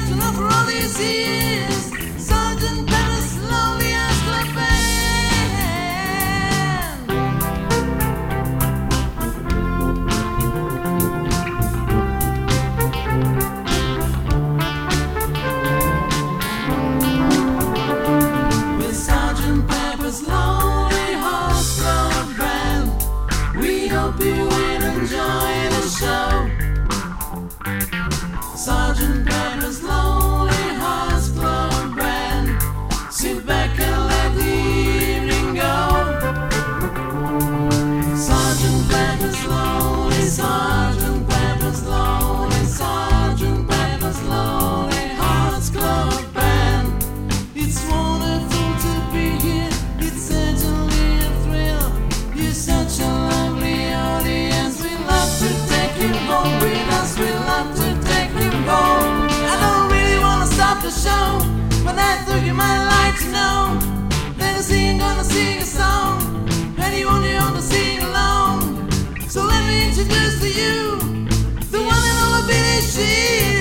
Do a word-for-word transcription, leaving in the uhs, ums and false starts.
to know for all these years. Sergeant Pepper's Lonely Hearts Club Band. With Sergeant Pepper's Lonely Hearts Club Band, we hope you will enjoy the show. Sergeant Pepper's Lonely Hearts Club Band. Sit back and let the evening go. Sergeant Pepper's Lonely, Sergeant Pepper's Lonely, Sergeant Pepper's Lonely Hearts Club Band. It's wonderful to be here. It's certainly a thrill. You're such a lovely audience. We love to take you home with us. We love to take you home. I don't really wanna stop the show, but I thought you might like to know that a singer gonna sing a song, and you only want to sing along. So let me introduce to you the one and only Billy Sheehan.